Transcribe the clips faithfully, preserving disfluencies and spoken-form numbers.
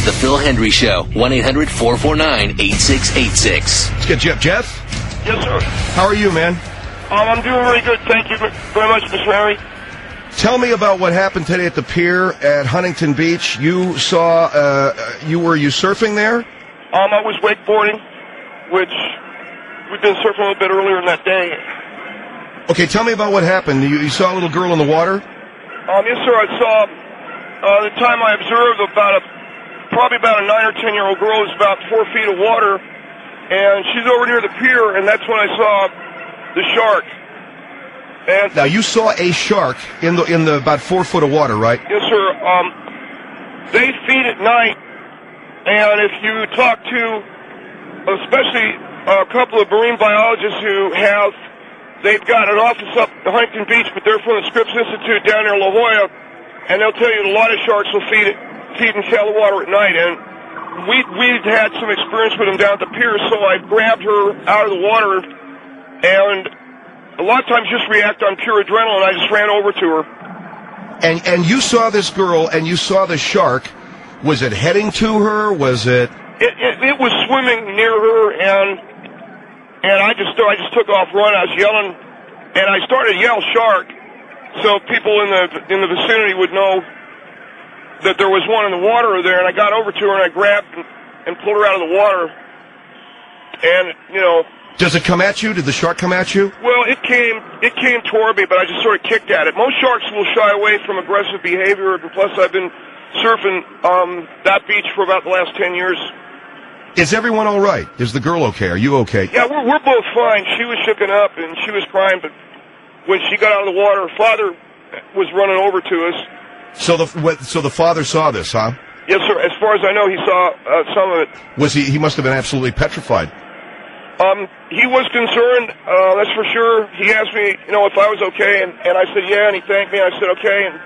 The Phil Hendry Show, one eight hundred four four nine eight six eight six. Let's get Jeff. Jeff? Yes, sir. How are you, man? Um, I'm doing really good. Thank you very much, Mister Henry. Tell me about what happened today at the pier at Huntington Beach. You saw, uh, you were you surfing there? Um, I was wakeboarding, which we'd been surfing a little bit earlier in that day. Okay, tell me about what happened. You, you saw a little girl in the water? Um, yes, sir. I saw, uh, the time I observed about a, probably about a nine or ten year old girl is about four feet of water, and she's over near the pier, and that's when I saw the shark. And now you saw a shark in the in the about four foot of water, right? Yes, sir. Um, they feed at night, and if you talk to, especially a couple of marine biologists who have, they've got an office up at Huntington Beach, but they're from the Scripps Institute down near La Jolla, and they'll tell you that a lot of sharks will feed it, feed in shallow water at night. And we we'd had some experience with them down at the pier, so I grabbed her out of the water, and a lot of times just react on pure adrenaline. I just ran over to her. And and you saw this girl, and you saw the shark. Was it heading to her? Was it? It, it, it was swimming near her, and and I just I just took off running. I was yelling, and I started to yell shark, so people in the in the vicinity would know that there was one in the water there. And I got over to her, and I grabbed and, and pulled her out of the water. And you know. Does it come at you? Did the shark come at you? Well, it came it came toward me, but I just sort of kicked at it. Most sharks will shy away from aggressive behavior, and plus I've been surfing um, that beach for about the last ten years. Is everyone all right? Is the girl okay? Are you okay? Yeah, we're, we're both fine. She was shooken up, and she was crying, but when she got out of the water, her father was running over to us. So the what, so the father saw this, huh? Yes, sir. As far as I know, he saw uh, some of it. Was he? He must have been absolutely petrified. Um, he was concerned, uh, that's for sure. He asked me, you know, if I was okay, and, and I said, yeah, and he thanked me, and I said, okay, and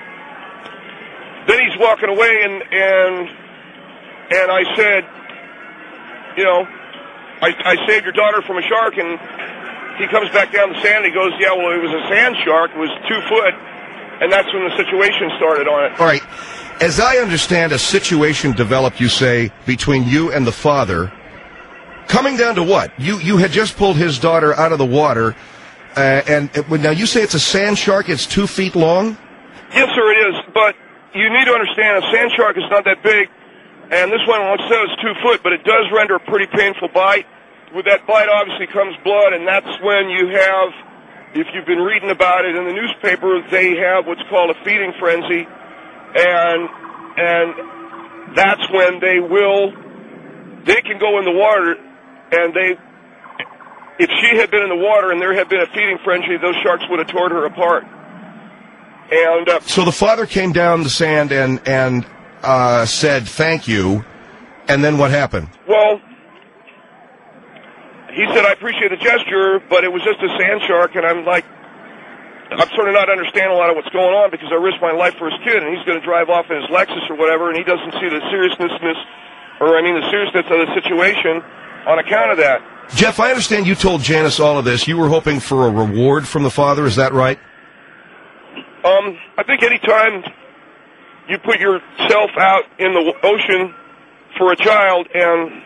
then he's walking away, and, and, and I said, you know, I, I saved your daughter from a shark, and he comes back down the sand, and he goes, yeah, well, it was a sand shark, it was two foot, and that's when the situation started on it. All right. As I understand, a situation developed, you say, between you and the father. Coming down to what? You you had just pulled his daughter out of the water, uh, and uh, now you say it's a sand shark. It's two feet long? Yes, sir, it is. But you need to understand, a sand shark is not that big, and this one, let's say it's two foot, but it does render a pretty painful bite. With that bite, obviously, comes blood, and that's when you have, if you've been reading about it in the newspaper, they have what's called a feeding frenzy, and and that's when they will, they can go in the water. And they, if she had been in the water and there had been a feeding frenzy, those sharks would have torn her apart. And uh, so the father came down the sand and and uh, said thank you, and then what happened? Well, he said, I appreciate the gesture, but it was just a sand shark, and I'm like, I'm sort of not understanding a lot of what's going on because I risked my life for his kid, and he's going to drive off in his Lexus or whatever, and he doesn't see the seriousness, or I mean the seriousness of the situation. On account of that. Jeff, I understand you told Janice all of this. You were hoping for a reward from the father, is that right? Um, I think any time you put yourself out in the ocean for a child, and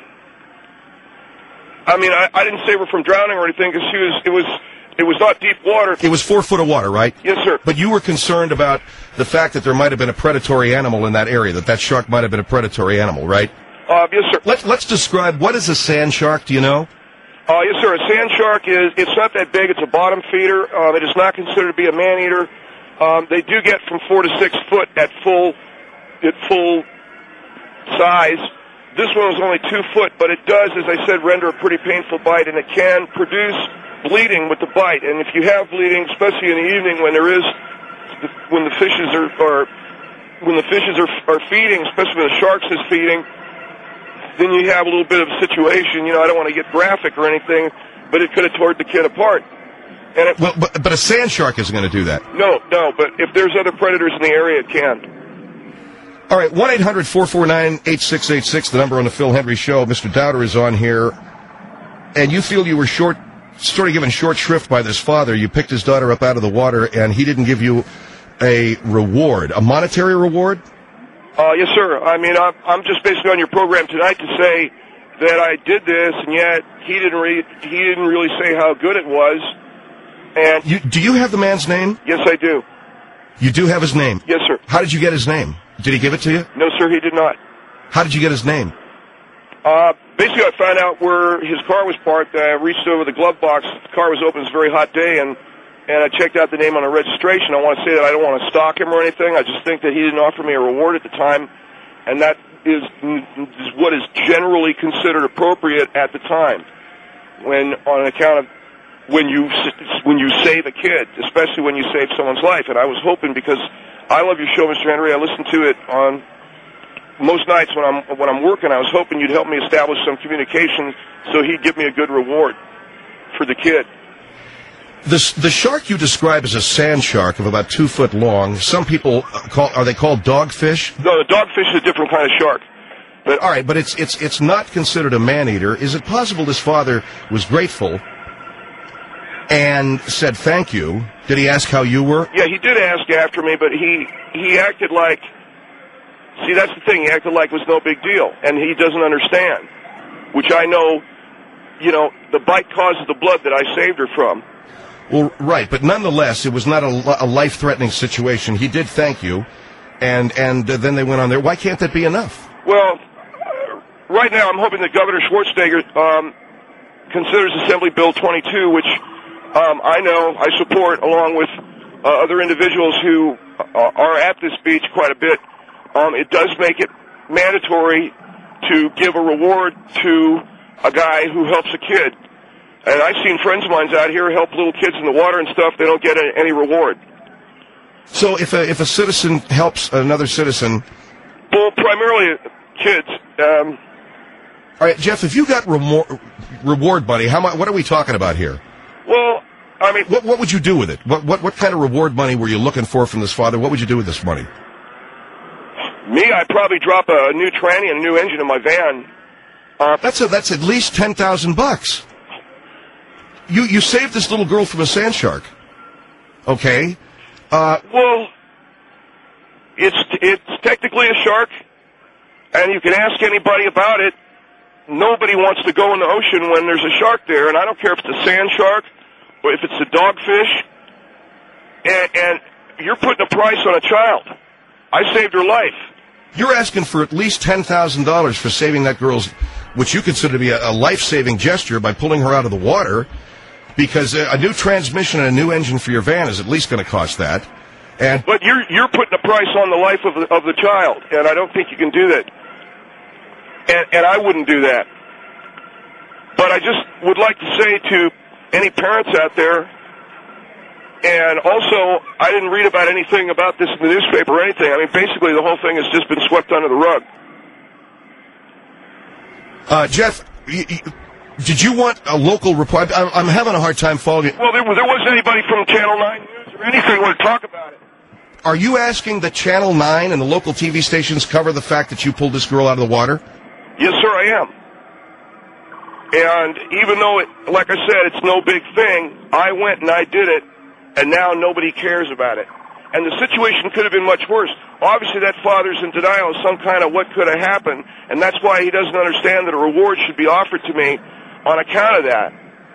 I mean, I, I didn't save her from drowning or anything because she was, it was, it was not deep water. It was four foot of water, right? Yes, sir. But you were concerned about the fact that there might have been a predatory animal in that area, that that shark might have been a predatory animal, right? Uh, yes, sir. Let's, let's describe, what is a sand shark, do you know? Uh, yes, sir. A sand shark is, it's not that big. It's a bottom feeder. Um, it is not considered to be a man-eater. Um, they do get from four to six foot at full, at full size. This one was only two foot, but it does, as I said, render a pretty painful bite, and it can produce bleeding with the bite. And if you have bleeding, especially in the evening when there is, when the fishes are, are when the fishes are, are feeding, especially when the sharks is feeding, then you have a little bit of a situation. You know, I don't want to get graphic or anything, but it could have torn the kid apart. And it, well, but, but a sand shark isn't going to do that. No, no, but if there's other predators in the area, it can. All right, one eight hundred four four nine eight six eight six, the number on the Phil Hendry Show. Mister Dowder is on here, and you feel you were short, sort of given short shrift by this father. You picked his daughter up out of the water, and he didn't give you a reward, a monetary reward? Uh, yes, sir. I mean, I'm, I'm just basically on your program tonight to say that I did this, and yet he didn't re- he didn't really say how good it was. And you, do you have the man's name? Yes, I do. You do have his name? Yes, sir. How did you get his name? Did he give it to you? No, sir, he did not. How did you get his name? Uh, basically, I found out where his car was parked. I reached over the glove box. The car was open. It was a very hot day, and, and I checked out the name on the registration. I want to say that I don't want to stalk him or anything. I just think that he didn't offer me a reward at the time, and that is, is what is generally considered appropriate at the time, when on account of when you when you save a kid, especially when you save someone's life. And I was hoping, because I love your show, Mister Henry. I listen to it on most nights when I'm when I'm working. I was hoping you'd help me establish some communication so he'd give me a good reward for the kid. The the shark you describe as a sand shark of about two foot long. Some people call are they called dogfish? No, the dogfish is a different kind of shark. But all right, but it's it's it's not considered a man eater. Is it possible this father was grateful and said thank you? Did he ask how you were? Yeah, he did ask after me, but he he acted like. See, that's the thing. He acted like it was no big deal, and he doesn't understand. Which I know, you know, the bite causes the blood that I saved her from. Well, right, but nonetheless, it was not a, a life-threatening situation. He did thank you, and and uh, then they went on there. Why can't that be enough? Well, uh, right now I'm hoping that Governor Schwarzenegger um, considers Assembly Bill twenty-two, which um, I know I support, along with uh, other individuals who uh, are at this beach quite a bit. Um, it does make it mandatory to give a reward to a guy who helps a kid. And I've seen friends of mine out here help little kids in the water and stuff. They don't get any reward. So if a, if a citizen helps another citizen... Well, primarily kids. Um, all right, Jeff, if you got remor- reward money, how much? What are we talking about here? Well, I mean... What, what would you do with it? What, what, what kind of reward money were you looking for from this father? What would you do with this money? Me, I'd probably drop a new tranny and a new engine in my van. Uh, that's a, that's at least ten thousand bucks. You you saved this little girl from a sand shark. Okay. Uh, well, it's it's technically a shark, and you can ask anybody about it. Nobody wants to go in the ocean when there's a shark there, and I don't care if it's a sand shark or if it's a dogfish. And, and you're putting a price on a child. I saved her life. You're asking for at least ten thousand dollars for saving that girl's, which you consider to be a, a life-saving gesture by pulling her out of the water, because a, a new transmission and a new engine for your van is at least going to cost that. And But you're you're putting a price on the life of the, of the child, and I don't think you can do that. And, and I wouldn't do that. But I just would like to say to any parents out there, and also, I didn't read about anything about this in the newspaper or anything. I mean, basically, the whole thing has just been swept under the rug. Uh, Jeff, y- y- did you want a local report? I'm, I'm having a hard time following it. Well, there, there wasn't anybody from Channel nine News or anything who would talk about it. Are you asking that Channel nine and the local T V stations cover the fact that you pulled this girl out of the water? Yes, sir, I am. And even though, it, like I said, it's no big thing, I went and I did it. And now nobody cares about it. And the situation could have been much worse. Obviously, that father's in denial of some kind of what could have happened, and that's why he doesn't understand that a reward should be offered to me on account of that.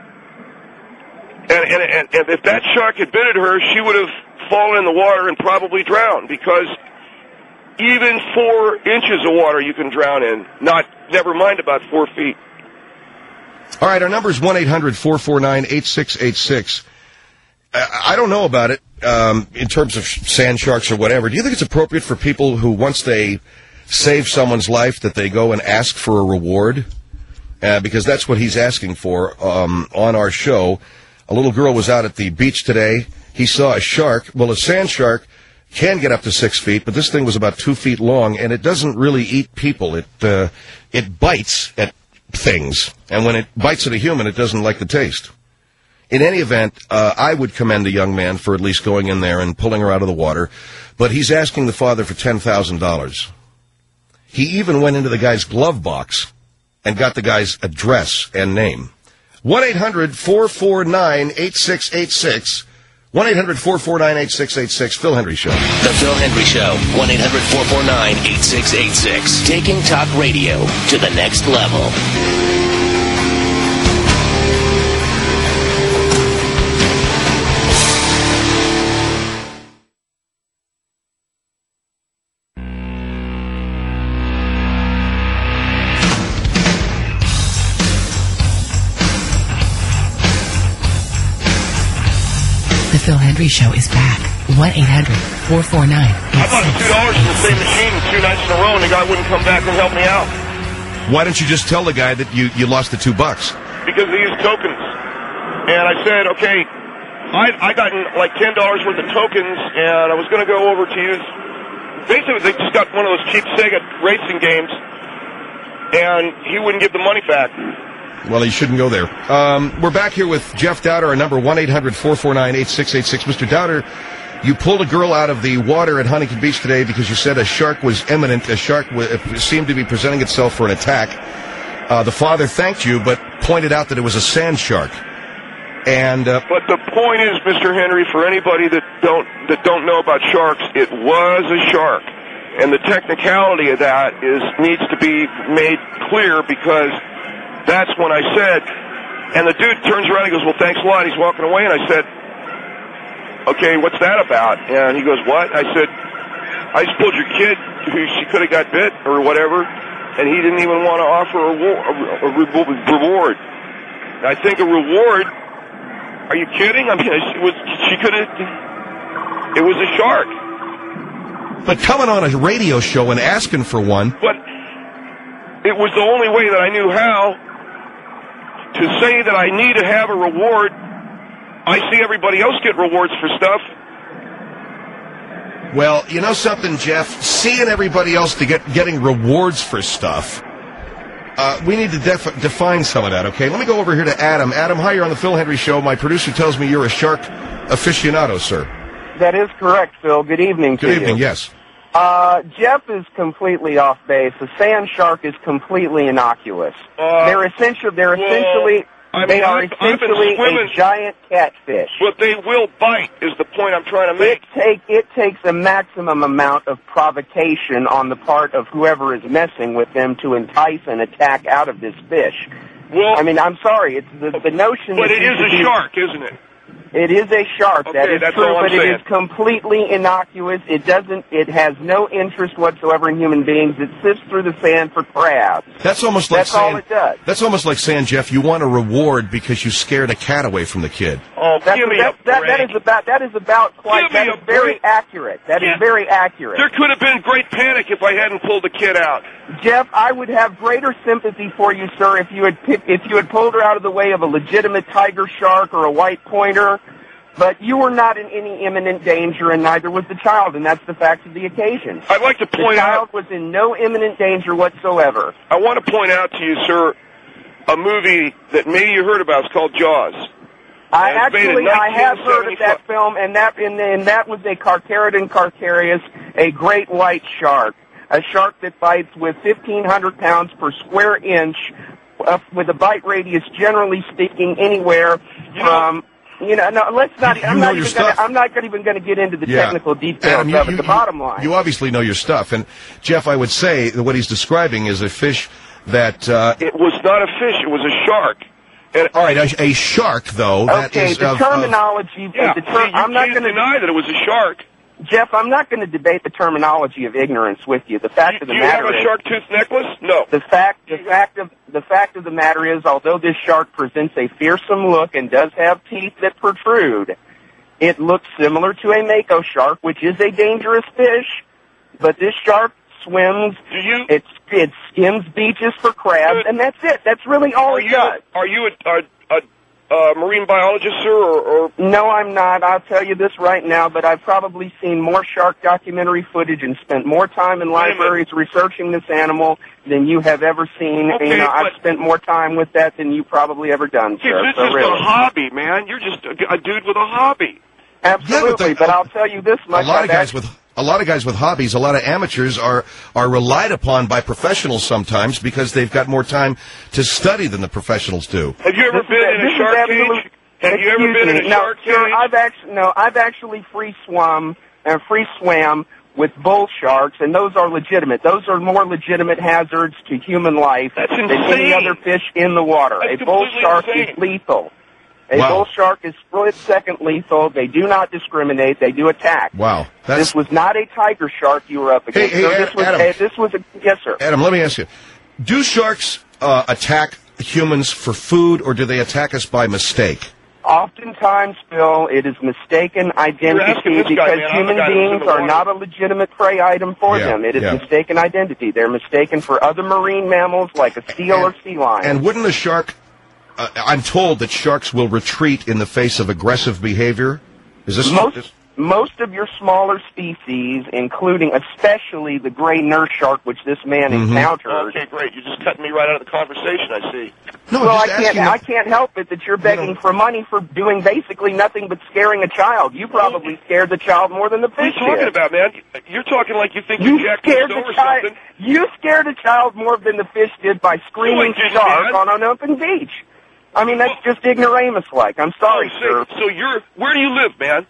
And, and, and, and if that shark had bitten her, she would have fallen in the water and probably drowned, because even four inches of water you can drown in, not never mind about four feet. All right, our number is one eight hundred four four nine eight six eight six. I don't know about it um, in terms of sand sharks or whatever. Do you think it's appropriate for people who, once they save someone's life, that they go and ask for a reward? Uh, because that's what he's asking for um, on our show. A little girl was out at the beach today. He saw a shark. Well, a sand shark can get up to six feet, but this thing was about two feet long, and it doesn't really eat people. It uh, it bites at things, and when it bites at a human, it doesn't like the taste. In any event, uh, I would commend a young man for at least going in there and pulling her out of the water, but he's asking the father for ten thousand dollars. He even went into the guy's glove box and got the guy's address and name. one eight hundred four four nine eight six eight six, one eight hundred four four nine eight six eight six, Phil Hendrie Show. The Phil Hendrie Show, one eight hundred four four nine eight six eight six. Taking talk radio to the next level. The Phil Hendrie Show is back. one eight hundred four four nine I bought two dollars for the same machine two nights in a row, and the guy wouldn't come back and help me out. Why don't you just tell the guy that you, you lost the two bucks? Because they used tokens. And I said, okay, I I got like ten dollars worth of tokens, and I was going to go over to use... Basically, they just got one of those cheap Sega racing games, and he wouldn't give the money back. Well, he shouldn't go there. Um, we're back here with Jeff Dowder, our number one eight hundred four four nine eight six eight six. Mister Dowder, you pulled a girl out of the water at Huntington Beach today because you said a shark was imminent. A shark w- seemed to be presenting itself for an attack. Uh, the father thanked you, but pointed out that it was a sand shark. And uh, But the point is, Mister Henry, for anybody that don't that don't know about sharks, it was a shark. And the technicality of that is needs to be made clear, because that's when I said, and the dude turns around and goes, well, thanks a lot. He's walking away, and I said, okay, what's that about? And he goes, what? I said, I just pulled your kid who she could have got bit or whatever, and he didn't even want to offer a, war- a, a re- reward. I think a reward, are you kidding? I mean, it was, she could have, it was a shark. but coming on a radio show and asking for one. But it was the only way that I knew how to say that I need to have a reward. I see everybody else get rewards for stuff. Well, you know something, Jeff? Seeing everybody else to get getting rewards for stuff, uh, we need to def- define some of that, okay? Let me go over here to Adam. Adam, hi, you're on the Phil Hendrie Show. My producer tells me you're a shark aficionado, sir. That is correct, Phil. Good evening to Good you. evening, yes. Uh, Jeff is completely off base. The sand shark is completely innocuous. Uh, they're essentially, they're well, essentially, I mean, they are I've- I've been essentially swimming- a giant catfish. But they will bite, is the point I'm trying to It make. take it takes a maximum amount of provocation on the part of whoever is messing with them to entice an attack out of this fish. Well, I mean, I'm sorry. It's the, the notion. but that it you is should a be- shark, isn't it? It is a shark, that Okay, is that's true, all I'm but it saying. is completely innocuous. It doesn't, it has no interest whatsoever in human beings. It sifts through the sand for crabs. That's almost like That's saying, all it does. That's almost like saying, Jeff, you want a reward because you scared a cat away from the kid. Oh, That's, give me that, a that, break. that is about, that is about quite, Give me that a is very break. accurate. That Yeah. is very accurate. There could have been great panic if I hadn't pulled the kid out. Jeff, I would have greater sympathy for you, sir, if you had picked, if you had pulled her out of the way of a legitimate tiger shark or a white pointer. But you were not in any imminent danger, and neither was the child, and that's the fact of the occasion. I'd like to The point child out, was in no imminent danger whatsoever. I want to point out to you, sir, a movie that maybe you heard about. It's called Jaws. I It was made in actually, I have heard of nineteen seventy-five. that film, and that and, and that was a Carcharodon carcharias, a great white shark, a shark that bites with fifteen hundred pounds per square inch, uh, with a bite radius, generally speaking, anywhere You know- from. You know, no, let's not. You I'm know not your even. Gonna, stuff. I'm not gonna, even going to get into the Yeah. technical details Adam, you- of it. you- The bottom line. You obviously know your stuff. And, Jeff, I would say that what he's describing is a fish that... Uh, It was not a fish. It was a shark. And all right, a, a shark, though, that okay, is the of- of- terminology. yeah, the see, ter- you I'm not can't going to deny that it was a shark. Jeff, I'm not going to debate the terminology of ignorance with you. The fact Do of the you have matter a is, shark tooth necklace? No. the fact, the fact of the fact of the matter is, although this shark presents a fearsome look and does have teeth that protrude, it looks similar to a mako shark, which is a dangerous fish. But this shark swims. Do you? It it skims beaches for crabs, Good. and that's it. That's really all Are it you? does. Are you a, a, a, a marine biologist, sir, or, or No, I'm not. I'll tell you this right now, but I've probably seen more shark documentary footage and spent more time in Wait a minute. libraries researching this animal than you have ever seen. Okay, you know, but- I've spent more time with that than you probably ever done, Hey, sir. this So is really. a hobby, man. You're just a, a dude with a hobby. Absolutely, they- but I'll tell you this a much. lot of I've guys actually- with... A lot of guys with hobbies, a lot of amateurs are are relied upon by professionals sometimes because they've got more time to study than the professionals do. Have you ever This is been a- in this a is shark absolute- cage? Have you ever been me. in a no, shark sir, cage? I've actually no, I've actually free swum and free swam with bull sharks, and those are legitimate. Those are more legitimate hazards to human life That's than insane. any other fish in the water. That's a bull completely shark insane. is lethal. A Wow. bull shark is split second lethal. They do not discriminate. They do attack. Wow. That's, This was not a tiger shark you were up against. hey, sir. Ad- this was Adam. a, this was a yes, sir. Adam, let me ask you. Do sharks uh, attack humans for food, or do they attack us by mistake? Oftentimes, Phil, it is mistaken asking identity this guy, because man. I'm the human guy that was in beings the are water. not a legitimate prey item for Yeah, them. It is yeah. mistaken identity. They're mistaken for other marine mammals like a seal or sea lion. And wouldn't a shark, uh, I'm told that sharks will retreat in the face of aggressive behavior. Is this... most this- most of your smaller species, including especially the gray nurse shark, which this man Mm-hmm. encountered. Okay, great. You're just cutting me right out of the conversation, I see. No, Well, I just can't. asking I if- can't help it that you're begging You know- for money for doing basically nothing but scaring a child. You probably scared the child more than the What are you fish talking did. about, man? You're talking like you think You you're Jack scared Cousteau the or child. something. You scared a child more than the fish did by screaming didn't, shark man. on an open beach. I mean, that's just ignoramus-like. I'm sorry, Oh, sir. so, so you're, where do you live, man?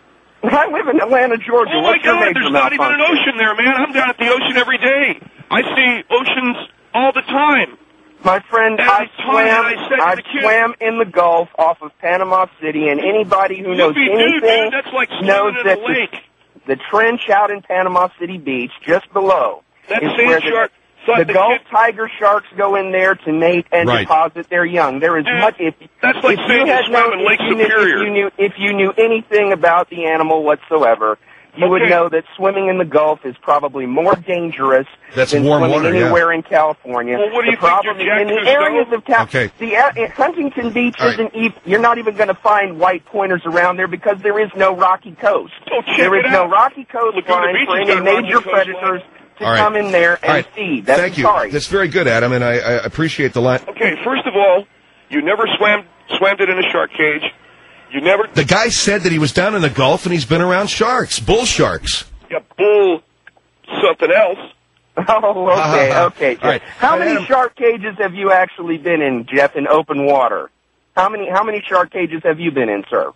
I live in Atlanta, Georgia. Oh my What's your God, major there's not even an malfunction? ocean there, man. I'm down at the ocean every day. I see oceans all the time. My friend, And I I told you, swam. I said to I the kid- swam in the Gulf off of Panama City, and anybody who knows Whoopie dude, anything man, that's like knows swimming in that a lake. the, the trench out in Panama City Beach, just below, That is sand where the, shark thought the the Gulf kid- tiger sharks go in there to mate and Right. deposit their young. There is Dude, much. If, that's like if saying you you had swam known, in if Lake you knew- Superior. If you knew, if you knew anything about the animal whatsoever, you would Okay. know that swimming in the Gulf is probably more dangerous That's than warm swimming water, yeah. anywhere in California. Well, what do the you think, problem you're Jack in the Cousteau? areas of Cal- Okay. the uh, Huntington Beach All right. isn't even. You're not even going to find white pointers around there because there is no rocky coast. Oh, check there is it no out. rocky coastline Laguna Beach for has any got a rocky major coastline. predators to All right. come in there and All right. feed. That's Thank you. sorry. That's very good, Adam, and I, I appreciate the line. Okay, first of all, you never swam swam it in a shark cage. You never The guy said that he was down in the Gulf and he's been around sharks, bull sharks. got bull something else. Oh, okay, okay. All right. How All right, many Adam. shark cages have you actually been in, Jeff, in open water? How many How many shark cages have you been in, sir?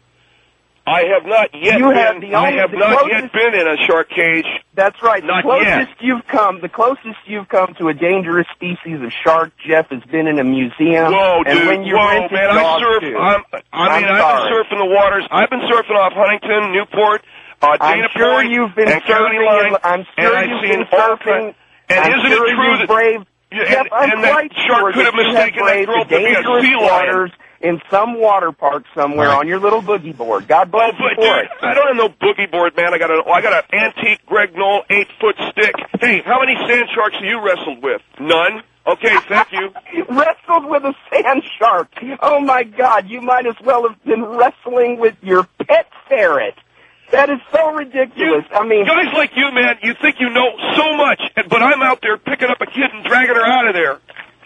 I have not yet You been. have the I only- have the not closest- yet been in a shark cage. That's right. The Not closest yet. you've come, the closest you've come to a dangerous species of shark, Jeff, has been in a museum. Whoa, and dude! when you Whoa, rented man! I dogs, surf. too. I'm, I mean, I'm I've sorry. been surfing the waters. I've been surfing off Huntington, Newport, uh, I'm Dana sure Point, you've been and County surfing. Line, in- I'm and sure I've you've seen been all surfing. kinds. And I'm isn't sure it true you've that? braved, Yeah, Jeff, and- I'm and that quite shark sure could that have you mistaken that braved girl the to be a dangerous sea lion. waters in some water park somewhere Right. on your little boogie board. God Oh, bless you but for dude, it. I don't have no boogie board, man. I got a, I got an antique Greg Knoll eight foot stick. Hey, how many sand sharks have you wrestled with? None. Okay, thank you. Wrestled with a sand shark. Oh my God! You might as well have been wrestling with your pet ferret. That is so You, ridiculous. I mean, guys like you, man, you think you know so much, and- but I'm out there picking up a kid and dragging her out of there.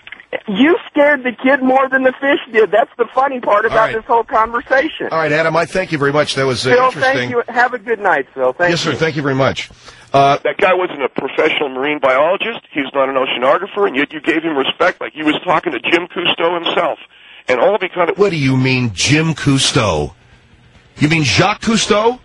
you scared the kid more than the fish did. That's the funny part about right. this whole conversation. All right, Adam, I thank you very much. That was uh, Phil, interesting. thank you. Have a good night, Phil. Thank Yes, you. sir. Thank you very much. Uh, That guy wasn't a professional marine biologist. He was not an oceanographer, and yet you gave him respect like he was talking to Jim Cousteau himself. And all because of what do you mean, Jim Cousteau? You mean Jacques Cousteau?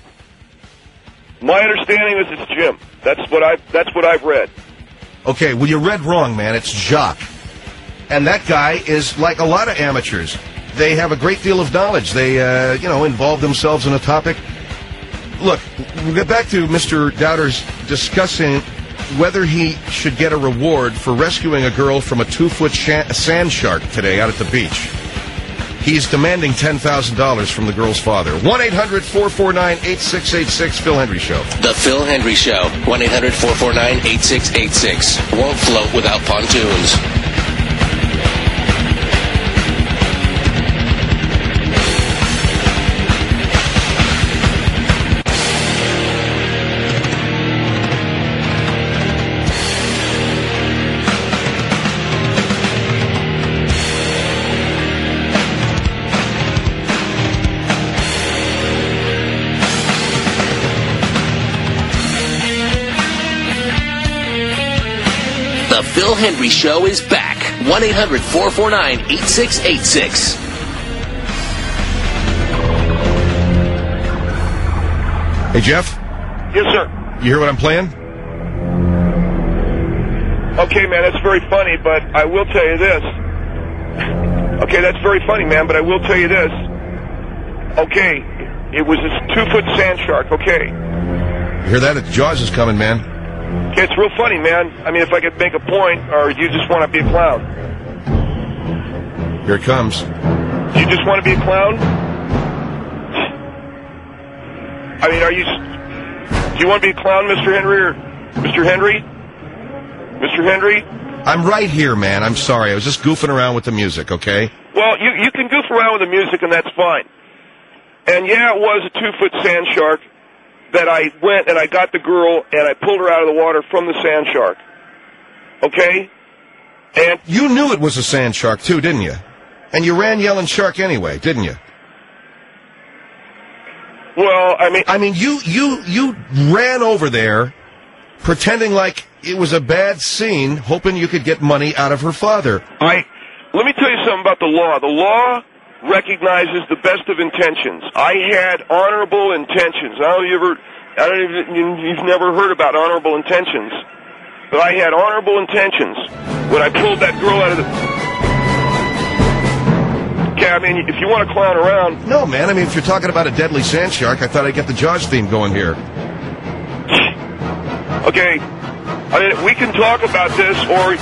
my understanding is it's Jim. That's what I. That's what I've read. Okay, well, you read wrong, man. It's Jacques. And that guy is like a lot of amateurs. They have a great deal of knowledge. They, uh, you know, involve themselves in a topic. Look, we'll get back to Mister Dowders discussing whether he should get a reward for rescuing a girl from a two-foot sha- sand shark today out at the beach. He's demanding ten thousand dollars from the girl's father. one eight hundred four four nine eight six eight six, Phil Hendry Show. The Phil Hendry Show. one eight hundred four four nine eight six eight six. Won't float without pontoons. The Phil Hendry Show is back. one eight hundred four four nine eight six eight six. Hey, Jeff? Yes, sir. You hear what I'm playing? Okay, man, that's very funny, but I will tell you this. Okay, that's very funny, man, but I will tell you this. Okay, it was this two-foot sand shark, okay. You hear that? Jaws is coming, man. Okay, it's real funny, man. I mean, if I could make a point, or you just want to be a clown? Here it comes. You just want to be a clown? I mean, are you... Do you want to be a clown, Mister Henry, or... Mister Henry? Mister Henry? I'm right here, man. I'm sorry. I was just goofing around with the music, okay? Well, you, you can goof around with the music, and that's fine. And yeah, it was a two-foot sand shark that I went and I got the girl and I pulled her out of the water from the sand shark. Okay? And you knew it was a sand shark, too, didn't you? And you ran yelling shark anyway, didn't you? Well, I mean... I mean, you, you, you ran over there pretending like it was a bad scene, hoping you could get money out of her father. I... Let me tell you something about the law. The law recognizes the best of intentions. I had honorable intentions. I don't know if you ever... I don't even... You've never heard about honorable intentions. But I had honorable intentions when I pulled that girl out of the... Okay, I mean, if you want to clown around... No, man. I mean, if you're talking about a deadly sand shark, I thought I'd get the Jaws theme going here. Okay. I mean, we can talk about this, or...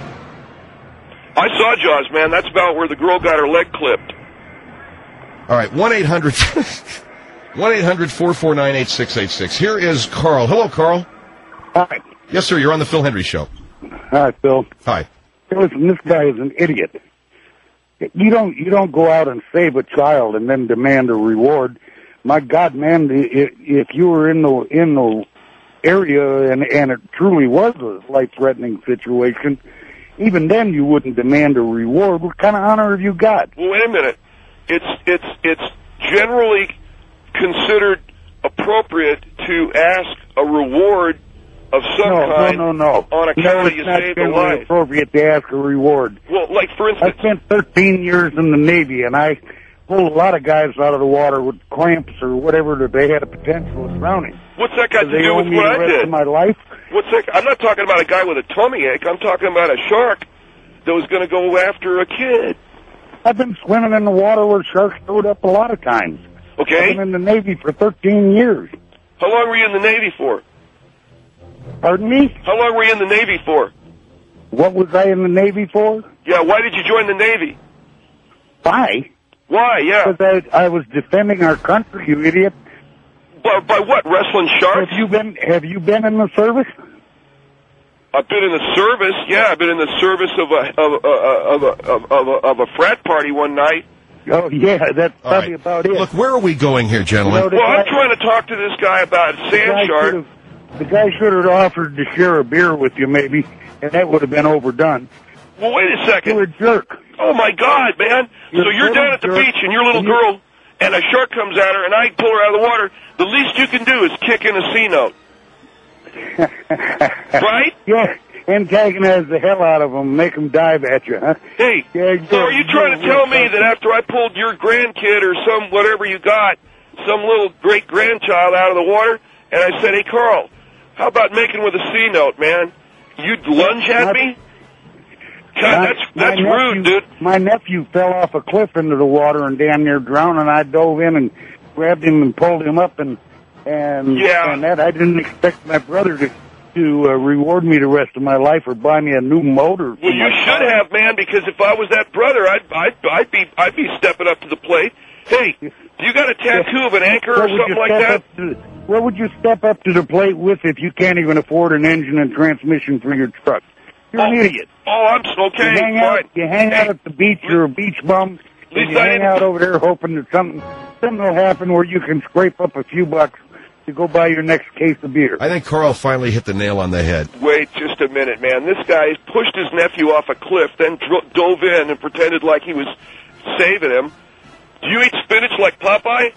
I saw Jaws, man. That's about where the girl got her leg clipped. All right, one eight hundred four four nine eight six eight six. Here is Carl. Hello, Carl. Hi. Yes, sir. You're on the Phil Hendry Show. Hi, Phil. Hi. Hey, listen, this guy is an idiot. You don't you don't go out and save a child and then demand a reward. My God, man, if you were in the in the area and and it truly was a life-threatening situation, even then you wouldn't demand a reward. What kind of honor have you got? Well, wait a minute. It's it's it's generally considered appropriate to ask a reward of some no, kind no, no, no. on account no, of you saved a life. It's not appropriate to ask a reward. Well, like for instance, I spent thirteen years in the Navy, and I pulled a lot of guys out of the water with cramps or whatever that they had a potential of drowning. What's that got so to do with what I the rest did? Of my life? What's that? I'm not talking about a guy with a tummy ache. I'm talking about a shark that was going to go after a kid. I've been swimming in the water where sharks showed up a lot of times. Okay. I've been in the Navy for thirteen years. How long were you in the Navy for? Pardon me? How long were you in the Navy for? What was I in the Navy for? Yeah, why did you join the Navy? Why? Why, yeah. Because I, I was defending our country, you idiot. By, by what, wrestling sharks? Have you been Have you been in the service? I've been in the service, yeah. I've been in the service of a of a, of a, of a, of a, of a frat party one night. Oh, yeah, that's All probably right. about it. Look, where are we going here, gentlemen? You know, Well, I'm guy, trying to talk to this guy about sand shark. The guy should have offered to share a beer with you, maybe, and that would have been overdone. Well, wait a second. You're a jerk. Oh, my God, man. You're so you're a down at the jerk. beach, and your little And you- girl, and a shark comes at her, and I pull her out of the water. The least you can do is kick in a C note. Right? Yeah, antagonize the hell out of them, make them dive at you, huh? Hey, Yeah, so are you're- you trying to you're tell real me that after I pulled your grandkid or some whatever you got, some little great-grandchild out of the water, and I said, hey, Carl, how about making with a C note, man? You'd lunge at Not- me? God, that's My that's nephew- rude, dude. My nephew fell off a cliff into the water and damn near drowned, and I dove in and grabbed him and pulled him up, and and Yeah. and that I didn't expect my brother to to uh, reward me the rest of my life or buy me a new motor. for Well, you my should car. have, man, because if I was that brother, I'd I'd I'd be I'd be stepping up to the plate. Hey, do you got a tattoo of an anchor or What would something you like step that? up to, what would you step up to the plate with if you can't even afford an engine and transmission for your truck? You're Oh, an idiot. Oh, I'm s- okay. You hang out, fine. you hang out at the beach, you're a beach bum, least and you I hang didn't- out over there hoping that something something will happen where you can scrape up a few bucks to go buy your next case of beer. I think Carl finally hit the nail on the head. Wait just a minute, man. This guy pushed his nephew off a cliff, then dro- dove in and pretended like he was saving him. Do you eat spinach like Popeye?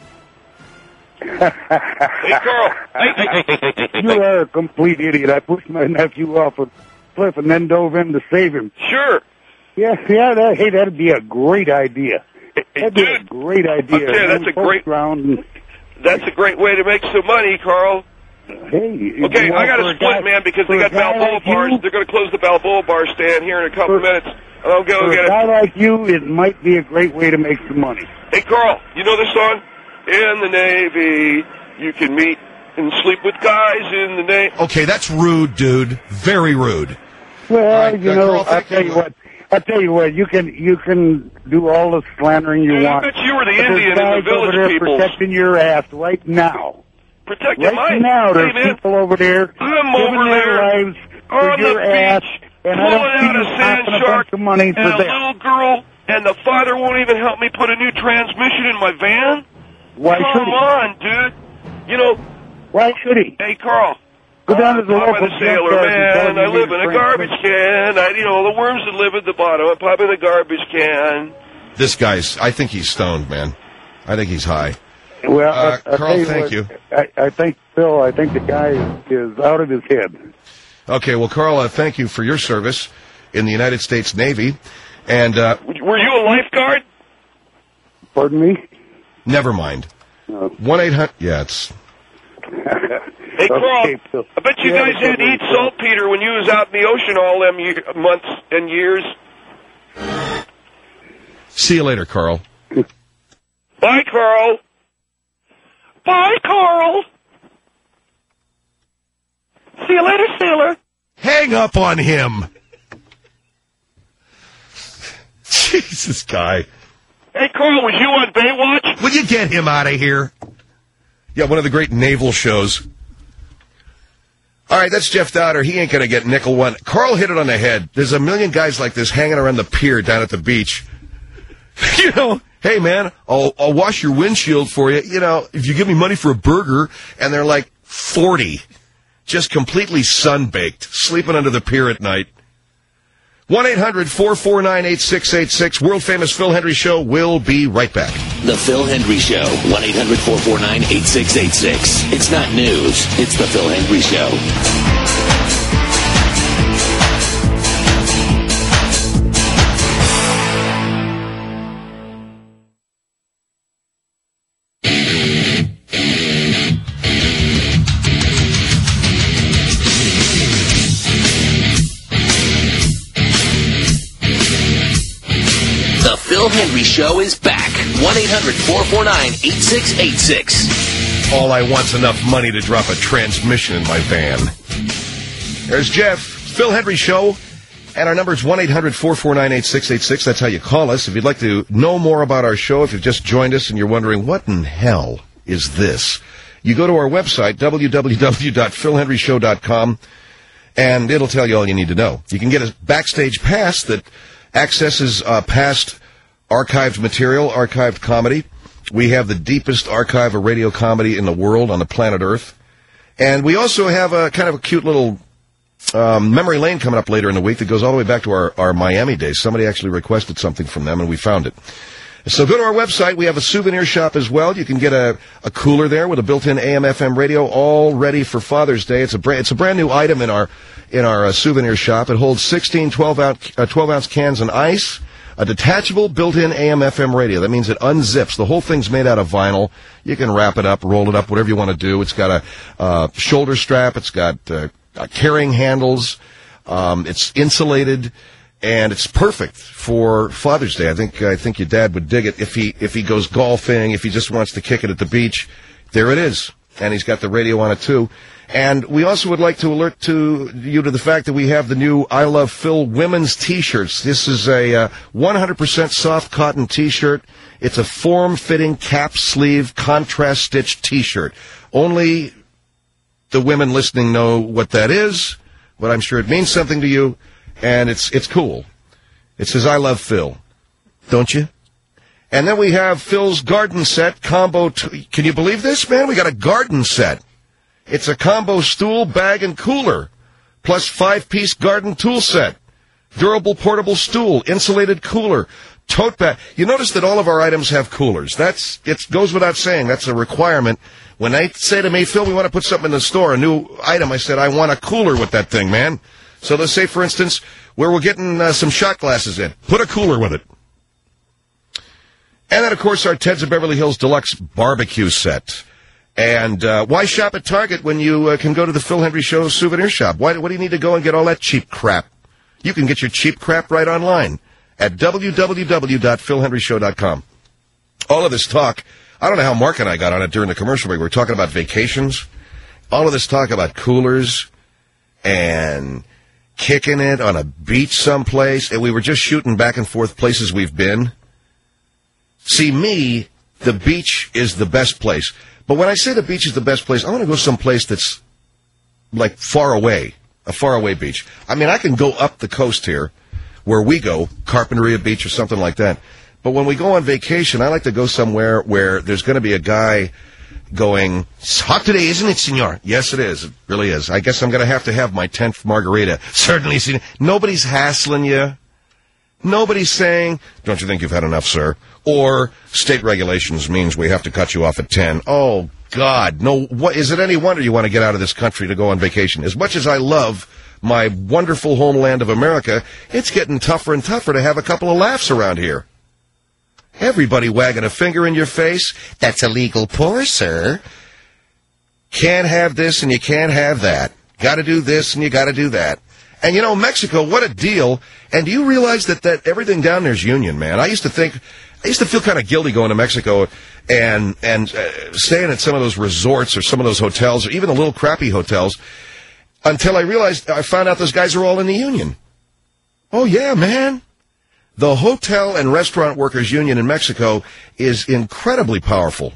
Hey, Carl. Hey, hey, hey, hey, hey, You hey. are a complete idiot. I pushed my nephew off a cliff and then dove in to save him. Sure. Yeah, yeah, that, hey, that'd be a great idea. Hey, That'd be a dude, great idea. Okay, that's When a folks great- drown and That's a great way to make some money, Carl. Hey, Okay, well, I got for to a split, guy- man, because for they a got guy Balboa like bars. you- They're going to close the Balboa bar stand here in a couple For- minutes. I'll go For get a guy it. like you, it might be a great way to make some money. Hey, Carl, you know this song? In the Navy, you can meet and sleep with guys in the Navy. Okay, that's rude, dude. Very rude. Well, right, you uh, know, Carl, I'll thank tell you. you what. I'll tell you what. You can you can do all the slandering you Dude, I want. bet you were the but there's Indian and the guys village over there people. protecting your ass right now. Protecting Right mine. now, there's hey, man, people over there I'm giving over their there lives for on your the ass, beach, and I pulling don't see out you a sand popping a shark bunch of money and for a that. little girl, and the father won't even help me put a new transmission in my van? Why should Come he? on, dude. You know, Why should he? hey, Carl. Go down to the I'm local the sailor junkyard and tell man. him I you live need in a a garbage transmission. can. I, you know, the worms that live at the bottom. I pop in the garbage can. This guy's, I think he's stoned, man. I think he's high. Well, Uh, I, I Carl, tell thank what, you. I, I think, Phil, I think the guy is, is out of his head. Okay, well, Carl, uh, thank you for your service in the United States Navy. And, uh, Were you a lifeguard? Pardon me? never mind. No. one eight hundred, yeah, it's, Hey, Carl, Okay, Phil. I bet you Yeah, guys that's had to what eat we said. saltpeter when you was out in the ocean all them year, months and years. see you later, Carl. Bye, Carl. Bye, Carl. See you later, sailor. Hang up on him. Jesus, guy. Hey, Carl, was you on Baywatch? Will you get him out of here? Yeah, one of the great naval shows. All right, that's Jeff Dowder. He ain't going to get nickel one. Carl hit it on the head. There's a million guys like this hanging around the pier down at the beach. You know, hey, man, I'll, I'll wash your windshield for you. You know, if you give me money for a burger, and they're like forty, just completely sun-baked, sleeping under the pier at night. one eight hundred four four nine eight six eight six. World-famous Phil Hendry Show. We'll be right back. The Phil Hendry Show, one eight hundred four four nine eight six eight six. It's not news, it's The Phil Hendry Show. The Phil Hendry Show is back. one eight hundred four four nine eight six eight six. All I want's enough money to drop a transmission in my van. There's Jeff, Phil Hendry Show, and our number is one eight hundred four four nine eight six eight six. That's how you call us. If you'd like to know more about our show, if you've just joined us and you're wondering, what in hell is this? You go to our website, w w w dot phil hendry show dot com, and it'll tell you all you need to know. You can get a backstage pass that accesses uh, past archived material, archived comedy. We have the deepest archive of radio comedy in the world on the planet Earth. And we also have a kind of a cute little um, memory lane coming up later in the week that goes all the way back to our, our Miami days. Somebody actually requested something from them, and we found it. So go to our website. We have a souvenir shop as well. You can get a, a cooler there with a built-in A M F M radio, all ready for Father's Day. It's a brand, it's a brand new item in our in our uh, souvenir shop. It holds sixteen twelve ounce, uh, twelve ounce cans of ice, a detachable built-in A M F M radio. That means it unzips. The whole thing's made out of vinyl. You can wrap it up, roll it up, whatever you want to do. It's got a uh, shoulder strap. It's got uh, uh, carrying handles. Um, it's insulated. And it's perfect for Father's Day. I think I think your dad would dig it if he if he goes golfing, if he just wants to kick it at the beach. There it is. And he's got the radio on it too. And we also would like to alert to you to the fact that we have the new I Love Phil women's T-shirts. This is a uh, one hundred percent soft cotton T-shirt. It's a form-fitting cap sleeve contrast stitched T-shirt. Only the women listening know what that is, but I'm sure it means something to you. And it's it's cool. It says, I love Phil. Don't you? And then we have Phil's garden set combo. T- Can you believe this, man? We got a garden set. It's a combo stool, bag, and cooler, plus five-piece garden tool set, durable portable stool, insulated cooler, tote bag. You notice that all of our items have coolers. That's it goes without saying. That's a requirement. When they say to me, Phil, we want to put something in the store, a new item, I said, I want a cooler with that thing, man. So let's say, for instance, where we're getting uh, some shot glasses in. Put a cooler with it. And then, of course, our Ted's of Beverly Hills Deluxe barbecue set. And uh, why shop at Target when you uh, can go to the Phil Hendry Show souvenir shop? Why, what do you need to go and get all that cheap crap? You can get your cheap crap right online at w w w dot phil hendry show dot com. All of this talk, I don't know how Mark and I got on it during the commercial break. We were talking about vacations. All of this talk about coolers and kicking it on a beach someplace, and we were just shooting back and forth places we've been. See, me, the beach is the best place. But when I say the beach is the best place, I want to go someplace that's, like, far away, a faraway beach. I mean, I can go up the coast here, where we go, Carpinteria Beach or something like that. But when we go on vacation, I like to go somewhere where there's going to be a guy going, "It's hot today, isn't it, senor?" Yes, it is. It really is. I guess I'm going to have to have my tenth margarita. Certainly, senor. Nobody's hassling you. Nobody's saying, "Don't you think you've had enough, sir?" Or, "State regulations means we have to cut you off at ten. Oh, God. No, what, is it any wonder you want to get out of this country to go on vacation? As much as I love my wonderful homeland of America, it's getting tougher and tougher to have a couple of laughs around here. Everybody wagging a finger in your face. "That's illegal pour, sir. Can't have this and you can't have that. Got to do this and you got to do that." And, you know, Mexico, what a deal. And do you realize that, that everything down there is union, man? I used to think, I used to feel kind of guilty going to Mexico and and uh, staying at some of those resorts or some of those hotels or even the little crappy hotels until I realized, I found out those guys are all in the union. Oh, yeah, man. The Hotel and Restaurant Workers Union in Mexico is incredibly powerful.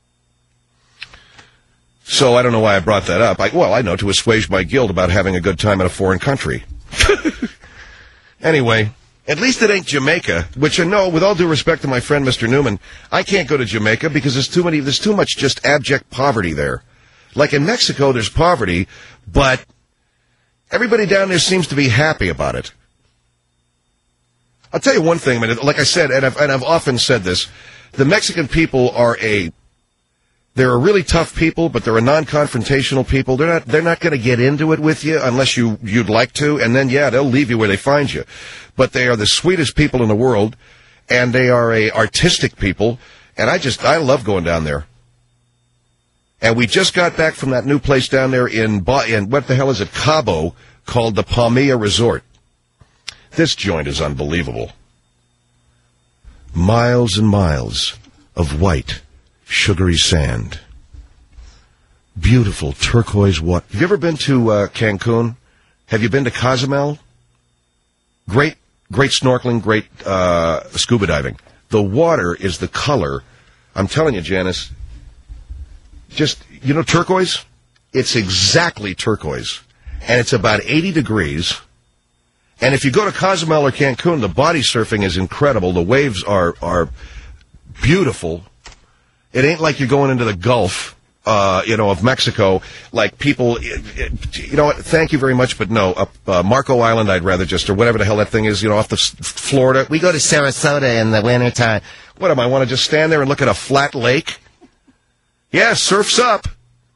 So I don't know why I brought that up. I, well, I know, to assuage my guilt about having a good time in a foreign country. Anyway, at least it ain't Jamaica, which I know, with all due respect to my friend Mister Newman, I can't go to Jamaica because there's too many, there's too much just abject poverty there. Like in Mexico, there's poverty, but everybody down there seems to be happy about it. I'll tell you one thing, man. Like I said, and I've, and I've often said this, the Mexican people are a, they're a really tough people, but they're a non-confrontational people. They're not, they're not going to get into it with you unless you, you'd like to, and then, yeah, they'll leave you where they find you. But they are the sweetest people in the world, and they are a artistic people, and I just, I love going down there. And we just got back from that new place down there in, in what the hell is it, Cabo, called the Palmilla Resort. This joint is unbelievable. Miles and miles of white, sugary sand. Beautiful turquoise water. Have you ever been to uh, Cancun? Have you been to Cozumel? Great, great snorkeling, great uh, scuba diving. The water is the color. I'm telling you, Janice, just, you know turquoise? It's exactly turquoise. And it's about eighty degrees. And if you go to Cozumel or Cancun, the body surfing is incredible. The waves are are beautiful. It ain't like you're going into the Gulf, uh, you know, of Mexico. Like people, it, it, you know what, thank you very much, but no, up uh, Marco Island, I'd rather just, or whatever the hell that thing is, you know, off the s- Florida. We go to Sarasota in the wintertime. What am I, want to just stand there and look at a flat lake? Yeah, surf's up.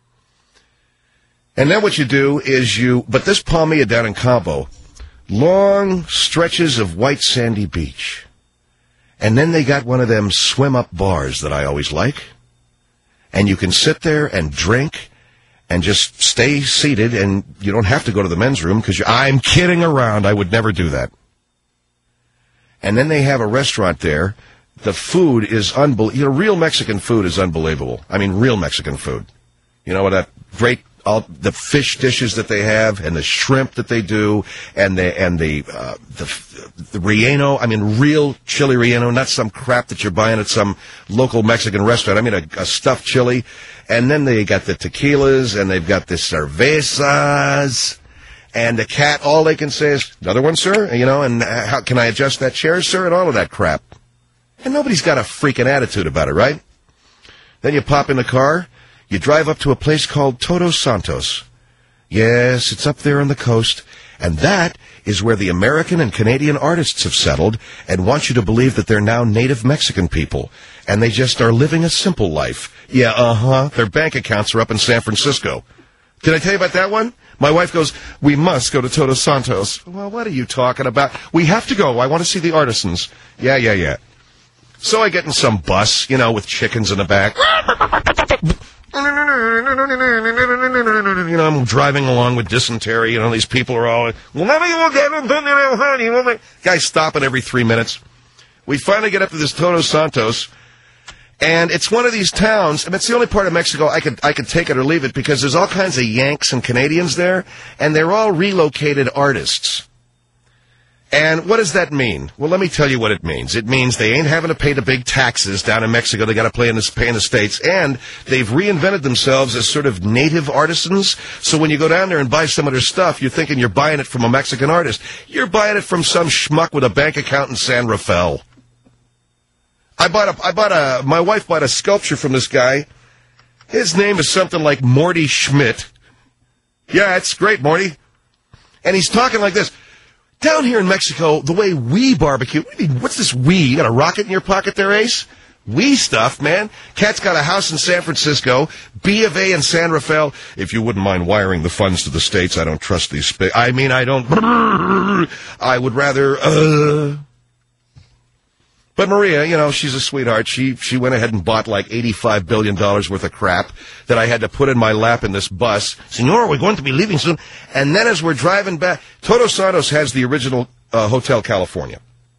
And then what you do is you, but this Palmilla down in Cabo, long stretches of white sandy beach. And then they got one of them swim-up bars that I always like. And you can sit there and drink and just stay seated, and you don't have to go to the men's room because I'm kidding around. I would never do that. And then they have a restaurant there. The food is unbelievable. You know, real Mexican food is unbelievable. I mean, real Mexican food. You know, that great, all the fish dishes that they have, and the shrimp that they do, and the and the uh, the, the relleno. I mean, real chili relleno, not some crap that you're buying at some local Mexican restaurant. I mean, a, a stuffed chili. And then they got the tequilas, and they've got the cervezas, and the cat. All they can say is, "Another one, sir." You know, and how can I adjust that chair, sir? And all of that crap. And nobody's got a freaking attitude about it, right? Then you pop in the car. You drive up to a place called Todos Santos. Yes, it's up there on the coast. And that is where the American and Canadian artists have settled and want you to believe that they're now native Mexican people. And they just are living a simple life. Yeah, uh-huh. Their bank accounts are up in San Francisco. Did I tell you about that one? My wife goes, "We must go to Todos Santos." Well, what are you talking about? We have to go. I want to see the artisans. Yeah, yeah, yeah. So I get in some bus, you know, with chickens in the back. You know, I'm driving along with dysentery. You know, these people are all, well, never you will get it. Guys stopping every three minutes. We finally get up to this Todos Santos, and it's one of these towns, and it's the only part of Mexico I could I could take it or leave it, because there's all kinds of Yanks and Canadians there, and they're all relocated artists. And what does that mean? Well, let me tell you what it means. It means they ain't having to pay the big taxes down in Mexico. They got to pay in, the, pay in the States. And they've reinvented themselves as sort of native artisans. So when you go down there and buy some of their stuff, you're thinking you're buying it from a Mexican artist. You're buying it from some schmuck with a bank account in San Rafael. I bought a, I bought a, my wife bought a sculpture from this guy. His name is something like Morty Schmidt. Yeah, it's great, Morty. And he's talking like this. Down here in Mexico, the way we barbecue, what do you mean, what's this we? You got a rocket in your pocket there, Ace? We stuff, man. Cat's got a house in San Francisco, B of A in San Rafael. If you wouldn't mind wiring the funds to the States, I don't trust these. Sp- I mean, I don't. I would rather. Uh. But Maria, you know, she's a sweetheart. She she went ahead and bought like eighty-five billion dollars worth of crap that I had to put in my lap in this bus. Senor, we're going to be leaving soon. And then as we're driving back, Todos Santos has the original uh, Hotel California.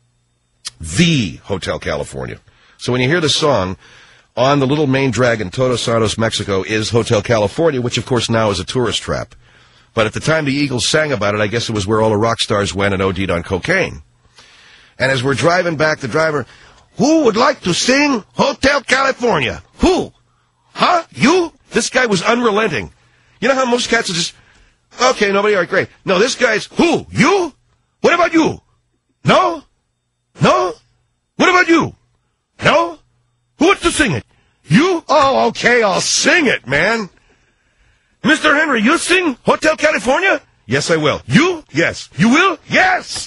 The Hotel California. So when you hear the song, on the little main drag in Todos Santos, Mexico, is Hotel California, which of course now is a tourist trap. But at the time the Eagles sang about it, I guess it was where all the rock stars went and OD'd on cocaine. And as we're driving back, the driver, who would like to sing Hotel California? Who? Huh? You? This guy was unrelenting. You know how most cats are just, okay, nobody, all right, great. No, this guy's, who? You? What about you? No? No? What about you? No? Who wants to sing it? You? Oh, okay, I'll sing it, man. Mister Henry, you sing Hotel California? Yes, I will. You? Yes. You will? Yes!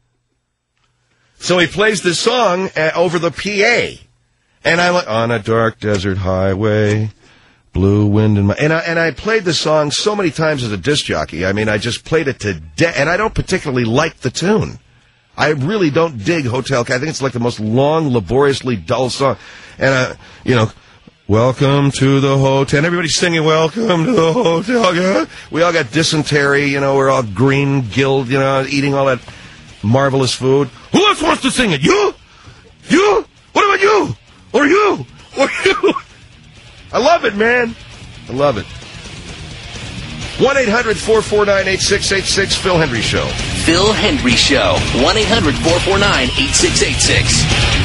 So he plays this song uh, over the P A. And I'm like, on a dark desert highway, blue wind in my... And I, and I played the song so many times as a disc jockey. I mean, I just played it to death. And I don't particularly like the tune. I really don't dig Hotel... I think it's like the most long, laboriously dull song. And, uh, you know, welcome to the hotel. And everybody's singing, welcome to the hotel. Yeah. We all got dysentery, you know, we're all green-gilled, you know, eating all that marvelous food. Who else wants to sing it? You? You? What about you? Or you? Or you? I love it, man. I love it. one eight hundred four four nine eight six eight six, Phil Hendrie Show. Phil Hendrie Show. one eight hundred four four nine eight six eight six.